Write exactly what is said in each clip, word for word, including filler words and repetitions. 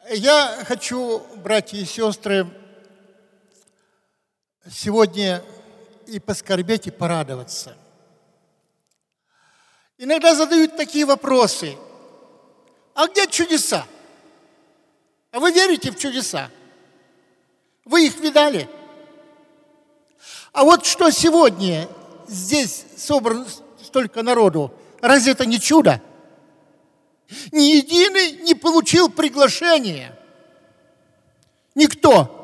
Я хочу, братья и сестры, сегодня и поскорбеть, и порадоваться. Иногда задают такие вопросы. А где чудеса? А вы верите в чудеса? Вы их видали? А вот что сегодня здесь собрано столько народу, разве это не чудо? Ни единый не получил приглашения. Никто.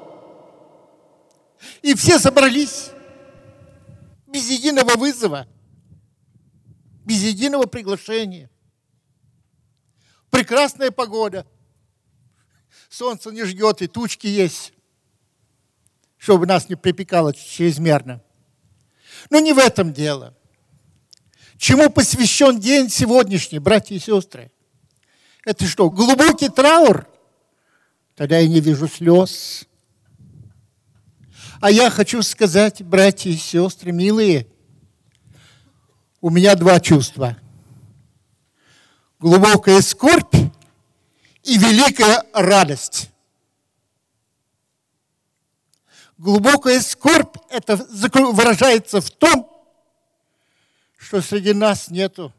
И все собрались без единого вызова, без единого приглашения. Прекрасная погода. Солнце не жгет, и тучки есть, чтобы нас не припекало чрезмерно. Но не в этом дело. Чему посвящен день сегодняшний, братья и сестры? Это что, глубокий траур? Тогда я не вижу слез. А я хочу сказать, братья и сестры, милые, у меня два чувства. Глубокая скорбь и великая радость. Глубокая скорбь это выражается в том, что среди нас нету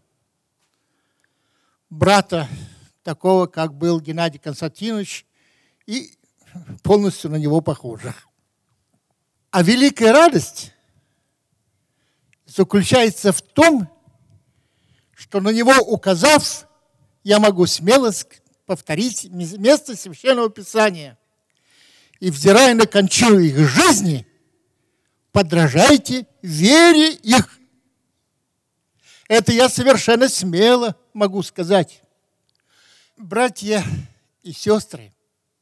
брата такого, как был Геннадий Константинович, и полностью на него похожа. А великая радость заключается в том, что на него указав, я могу смело повторить место Священного Писания. И, взирая на кончину их жизни, подражайте вере их. Это я совершенно смело могу сказать. Братья и сестры,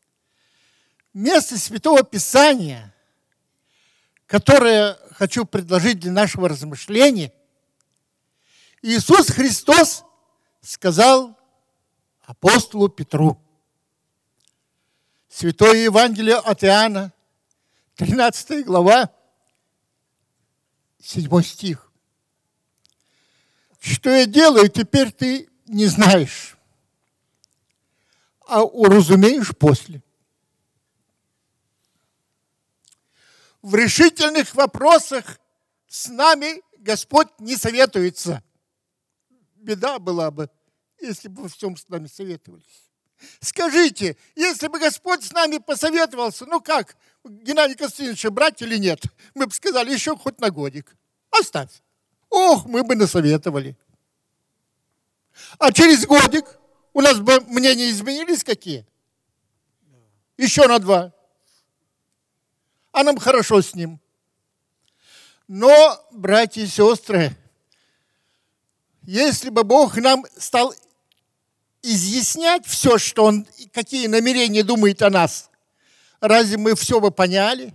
место Святого Писания, которое хочу предложить для нашего размышления, Иисус Христос сказал апостолу Петру. Святое Евангелие от Иоанна, тринадцатая глава, седьмой стих. Что я делаю, теперь ты не знаешь, а уразумеешь после. В решительных вопросах с нами Господь не советуется. Беда была бы, если бы во всем с нами советовались. Скажите, если бы Господь с нами посоветовался, ну как, Геннадия Константиновича брать или нет? Мы бы сказали, еще хоть на годик. Оставь. Ох, мы бы насоветовали. А через годик у нас бы мнения изменились какие? Еще на два. А нам хорошо с ним. Но, братья и сестры, если бы Бог нам стал изъяснять все, что Он, какие намерения думает о нас, разве мы все бы поняли?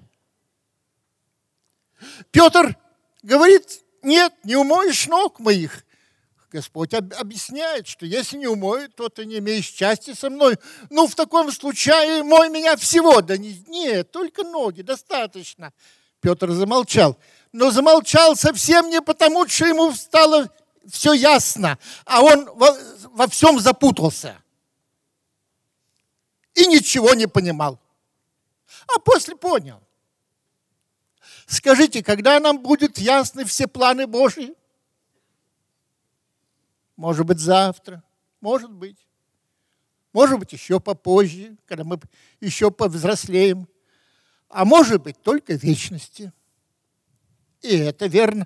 Петр говорит, нет, не умоешь ног моих. Господь объясняет, что если не умоет, то ты не имеешь счастья со мной. Ну, в таком случае мой меня всего. Да не, нет, только ноги, достаточно. Петр замолчал. Но замолчал совсем не потому, что ему стало все ясно, а он во, во всем запутался. И ничего не понимал. А после понял. Скажите, когда нам будут ясны все планы Божьи? Может быть, завтра, может быть. Может быть, еще попозже, когда мы еще повзрослеем. А может быть, только в вечности. И это верно.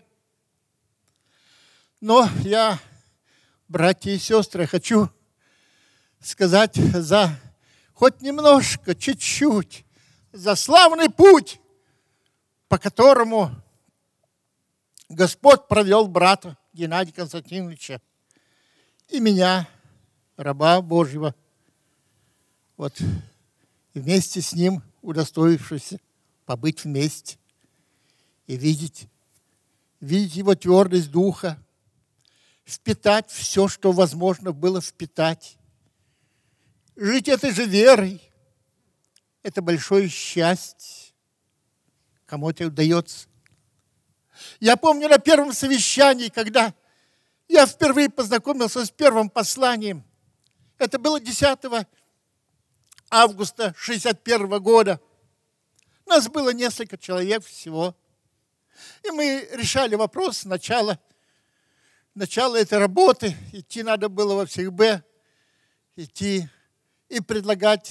Но я, братья и сестры, хочу сказать за хоть немножко, чуть-чуть, за славный путь, по которому Господь провел брата Геннадия Константиновича и меня, раба Божьего, вот вместе с ним удостоившись побыть вместе и видеть, видеть его твердость духа, впитать все, что возможно было впитать. Жить этой же верой – это большое счастье, кому это удается. Я помню на первом совещании, когда я впервые познакомился с первым посланием. Это было десятого августа шестьдесят первого года. Нас было несколько человек всего. И мы решали вопрос начала, начала этой работы. Идти надо было во всех Б, идти и предлагать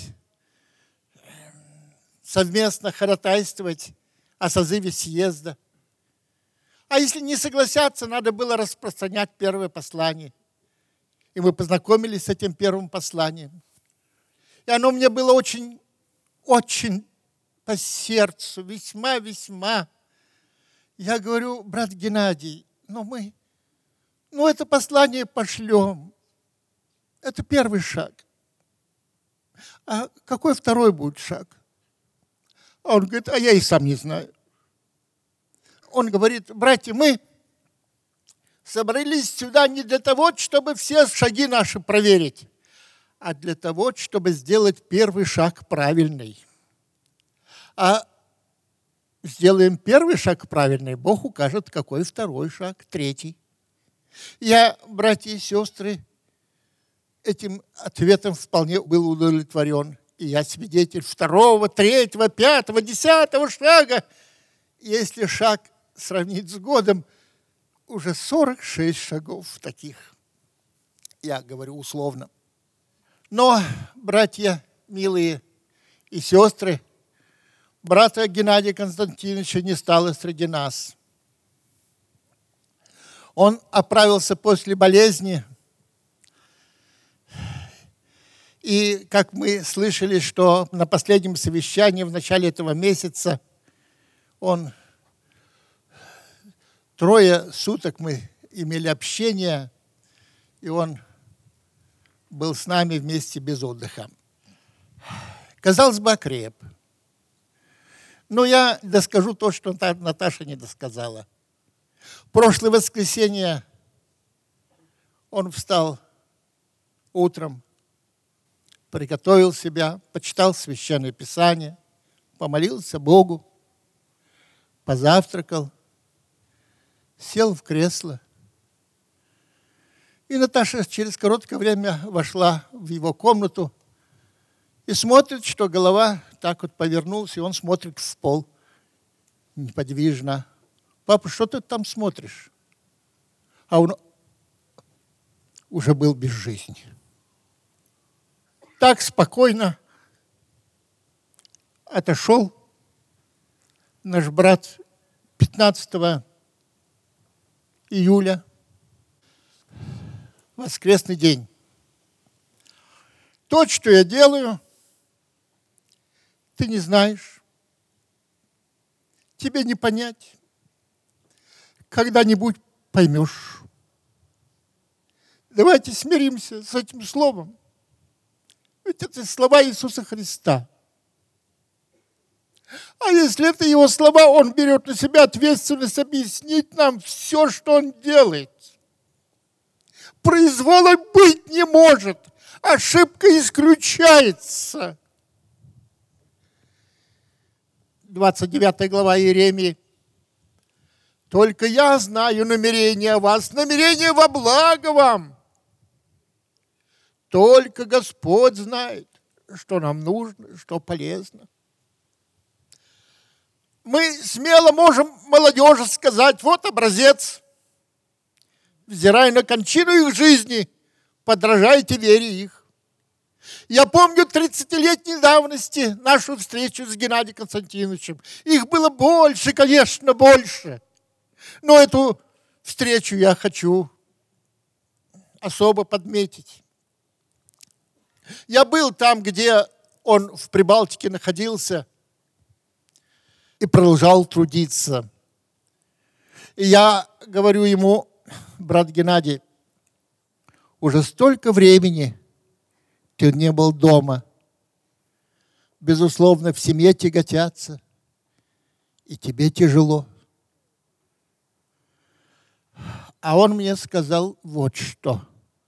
совместно ходатайствовать о созыве съезда. А если не согласятся, надо было распространять первое послание. И мы познакомились с этим первым посланием. И оно мне было очень, очень по сердцу, весьма-весьма. Я говорю: брат Геннадий, ну мы, ну это послание пошлем. Это первый шаг. А какой второй будет шаг? А он говорит: а я и сам не знаю. Он говорит: братья, мы собрались сюда не для того, чтобы все шаги наши проверить, а для того, чтобы сделать первый шаг правильный. А сделаем первый шаг правильный, Бог укажет, какой второй шаг, третий. Я, братья и сестры, этим ответом вполне был удовлетворен. И я свидетель второго, третьего, пятого, десятого шага. Если шаг сравнить с годом, уже сорок шесть шагов таких. Я говорю условно. Но, братья милые и сестры, брата Геннадия Константиновича не стало среди нас. Он оправился после болезни. И, как мы слышали, что на последнем совещании в начале этого месяца он трое суток мы имели общение, и он был с нами вместе без отдыха. Казалось бы, окреп. Но я доскажу то, что Наташа не досказала. Прошлое воскресенье он встал утром, приготовил себя, почитал Священное Писание, помолился Богу, позавтракал, сел в кресло. И Наташа через короткое время вошла в его комнату и смотрит, что голова так вот повернулась, и он смотрит в пол неподвижно. Папа, что ты там смотришь? А он уже был без жизни. Так спокойно отошел наш брат пятнадцатого июля, воскресный день. То, что я делаю, ты не знаешь, тебе не понять. Когда-нибудь поймешь. Давайте смиримся с этим словом. Ведь это слова Иисуса Христа. А если это его слова, он берет на себя ответственность объяснить нам все, что он делает. Произвола быть не может. Ошибка исключается. двадцать девятая глава Иеремии. Только я знаю намерения вас, намерения во благо вам. Только Господь знает, что нам нужно, что полезно. Мы смело можем молодежи сказать: вот образец. Взирая на кончину их жизни, подражайте вере их. Я помню тридцатилетней давности нашу встречу с Геннадием Константиновичем. Их было больше, конечно, больше. Но эту встречу я хочу особо подметить. Я был там, где он в Прибалтике находился и продолжал трудиться. И я говорю ему: брат Геннадий, уже столько времени ты не был дома. Безусловно, в семье тяготятся, и тебе тяжело. А он мне сказал вот что.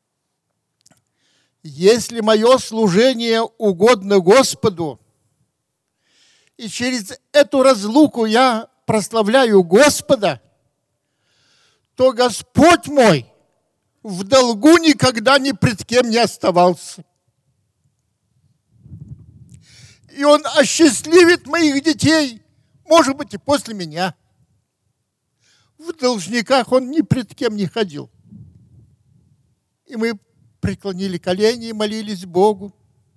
Если мое служение угодно Господу, и через эту разлуку я прославляю Господа, то Господь мой в долгу никогда ни пред кем не оставался. И Он осчастливит моих детей, может быть, и после меня. В должниках Он ни пред кем не ходил. И мы преклонили колени и молились Богу.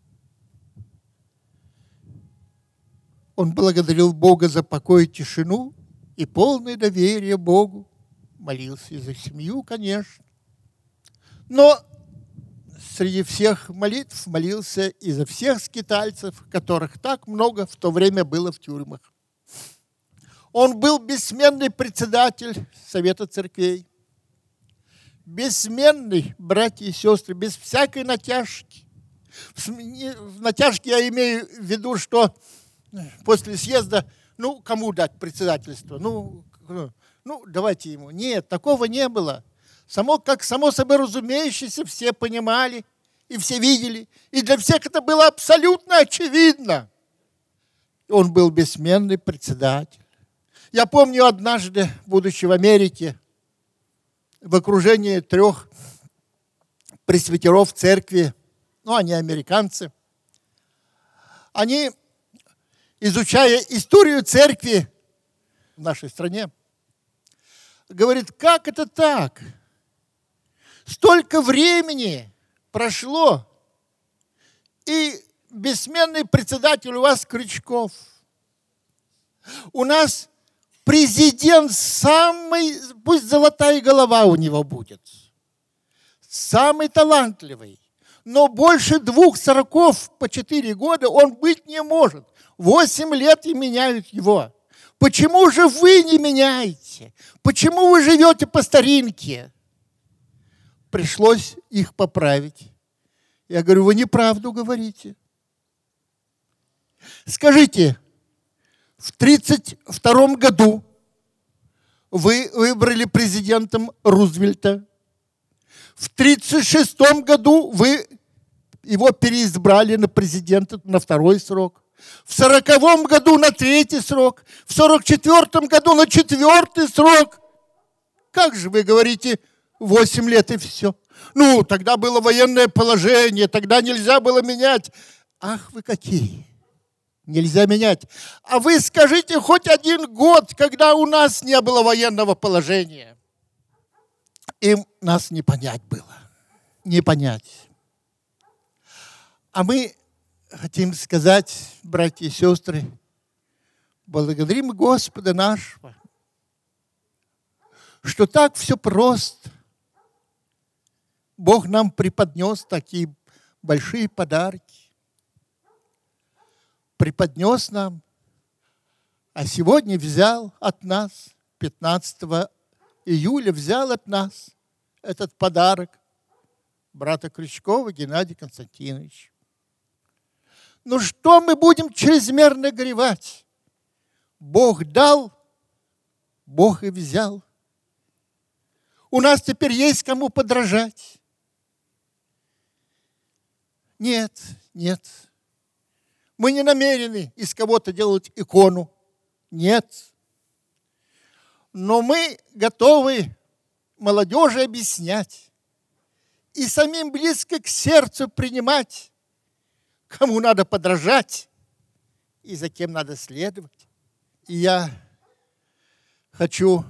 Он благодарил Бога за покой и тишину и полное доверие Богу. Молился и за семью, конечно. Но среди всех молитв молился и за всех скитальцев, которых так много в то время было в тюрьмах. Он был бессменный председатель Совета церквей. Бессменный, братья и сестры, без всякой натяжки. В натяжке я имею в виду, что после съезда, ну, кому дать председательство? Ну, ну, давайте ему. Нет, такого не было. Само, как само собой разумеющееся, все понимали и все видели. И для всех это было абсолютно очевидно. Он был бессменный председатель. Я помню однажды, будучи в Америке, в окружении трех пресвитеров церкви, ну, они американцы, они, изучая историю церкви в нашей стране, говорит, как это так? Столько времени прошло, и бессменный председатель у вас Крючков. У нас президент самый, пусть золотая голова у него будет, самый талантливый, но больше двух сороков по четыре года он быть не может. Восемь лет и меняют его. Почему же вы не меняете? Почему вы живете по старинке? Пришлось их поправить. Я говорю, вы неправду говорите. Скажите, в тридцать втором году вы выбрали президентом Рузвельта. В тридцать шестом году вы его переизбрали на президента на второй срок. В сороковом году на третий срок. В сорок четвертом году на четвертый срок. Как же вы говорите, восемь лет и все? Ну, тогда было военное положение, тогда нельзя было менять. Ах, вы какие! Нельзя менять. А вы скажите хоть один год, когда у нас не было военного положения. Им нас не понять было. Не понять. А мы хотим сказать, братья и сестры, благодарим Господа нашего, что так все просто. Бог нам преподнес такие большие подарки. Преподнес нам, а сегодня взял от нас, пятнадцатого июля взял от нас этот подарок брата Крючкова Геннадия Константиновича. Ну что мы будем чрезмерно горевать? Бог дал, Бог и взял. У нас теперь есть кому подражать. Нет, нет. Мы не намерены из кого-то делать икону. Нет. Но мы готовы молодежи объяснять и самим близко к сердцу принимать, кому надо подражать и за кем надо следовать. И я хочу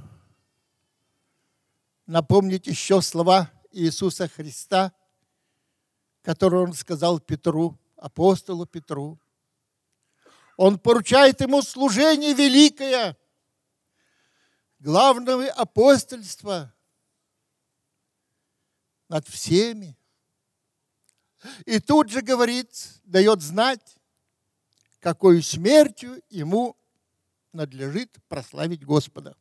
напомнить еще слова Иисуса Христа, которые Он сказал Петру, апостолу Петру. Он поручает ему служение великое, главного апостольства над всеми. И тут же говорит, дает знать, какой смертью ему надлежит прославить Господа.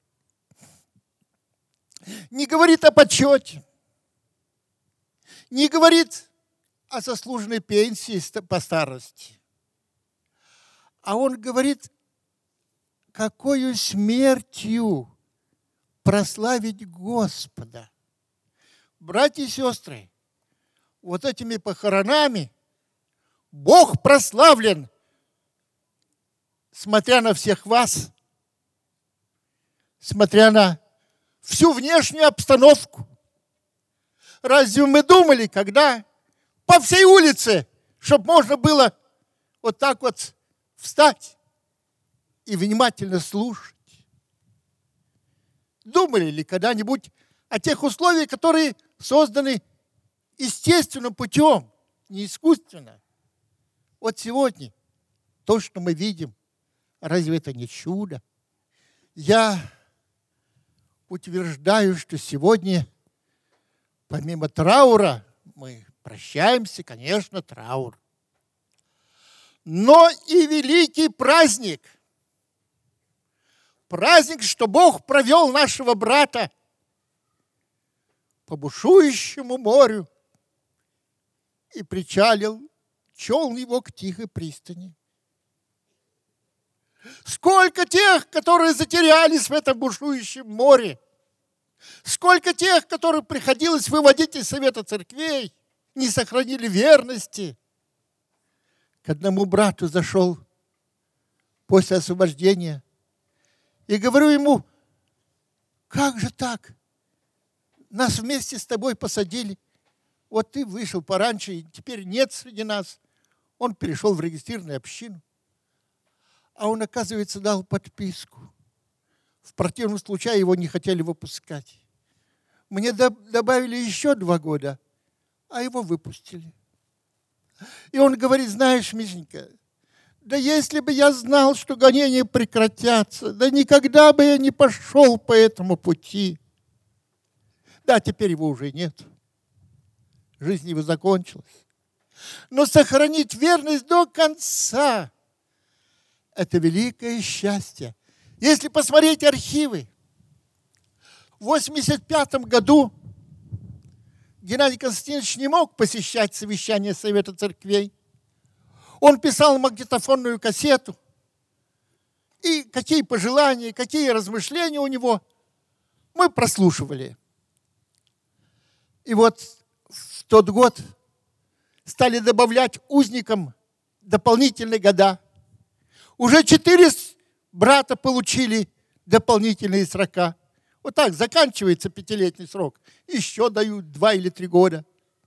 Не говорит о почете, не говорит о заслуженной пенсии по старости. А он говорит, какою смертью прославить Господа. Братья и сестры, вот этими похоронами Бог прославлен, смотря на всех вас, смотря на всю внешнюю обстановку. Разве мы думали, когда по всей улице, чтобы можно было вот так вот встать и внимательно слушать. Думали ли когда-нибудь о тех условиях, которые созданы естественным путем, не искусственно? Вот сегодня то, что мы видим, разве это не чудо? Я утверждаю, что сегодня, помимо траура, мы прощаемся, конечно, траур, но и великий праздник. Праздник, что Бог провел нашего брата по бушующему морю и причалил челн его к тихой пристани. Сколько тех, которые затерялись в этом бушующем море, сколько тех, которых приходилось выводить из совета церквей, не сохранили верности. К одному брату зашел после освобождения и говорю ему: как же так? Нас вместе с тобой посадили. Вот ты вышел пораньше, и теперь нет среди нас. Он перешел в регистрированную общину. А он, оказывается, дал подписку. В противном случае его не хотели выпускать. Мне добавили еще два года, а его выпустили. И он говорит: знаешь, Мишенька, да если бы я знал, что гонения прекратятся, да никогда бы я не пошел по этому пути. Да, теперь его уже нет. Жизнь его закончилась. Но сохранить верность до конца – это великое счастье. Если посмотреть архивы, в восемьдесят пятом году Геннадий Константинович не мог посещать совещания Совета церквей. Он писал магнитофонную кассету. И какие пожелания, какие размышления у него мы прослушивали. И вот в тот год стали добавлять узникам дополнительные года. Уже четыре брата получили дополнительные срока. Вот так заканчивается пятилетний срок. Еще дают два или три года.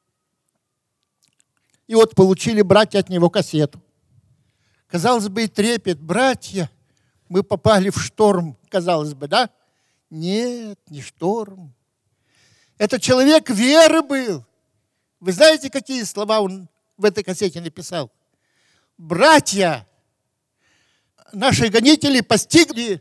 И вот получили братья от него кассету. Казалось бы, и трепет. Братья, мы попали в шторм, казалось бы, да? Нет, не шторм. Это человек веры был. Вы знаете, какие слова он в этой кассете написал? Братья, наши гонители постигли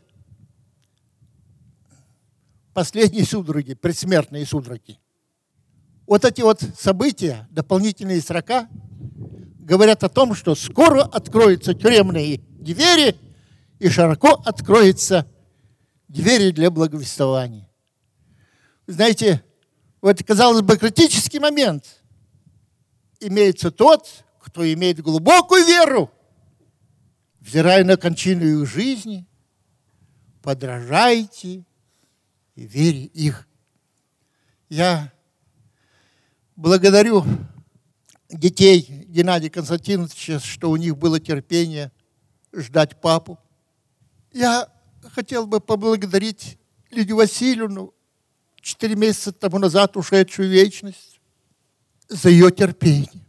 последние судороги, предсмертные судороги. Вот эти вот события, дополнительные срока, говорят о том, что скоро откроются тюремные двери и широко откроются двери для благовествования. Знаете, в этот, казалось бы, критический момент имеется тот, кто имеет глубокую веру, взирая на кончину их жизни, подражайте и вере их. Я благодарю детей Геннадия Константиновича, что у них было терпение ждать папу. Я хотел бы поблагодарить Лидию Васильевну, четыре месяца тому назад ушедшую в вечность, за ее терпение.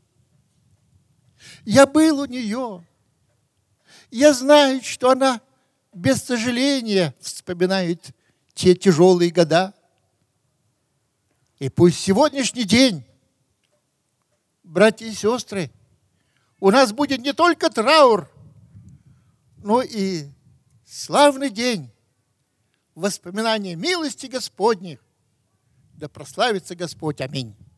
Я был у нее. Я знаю, что она без сожаления вспоминает те тяжелые года. И пусть сегодняшний день, братья и сестры, у нас будет не только траур, но и славный день воспоминания милости Господних. Да прославится Господь. Аминь.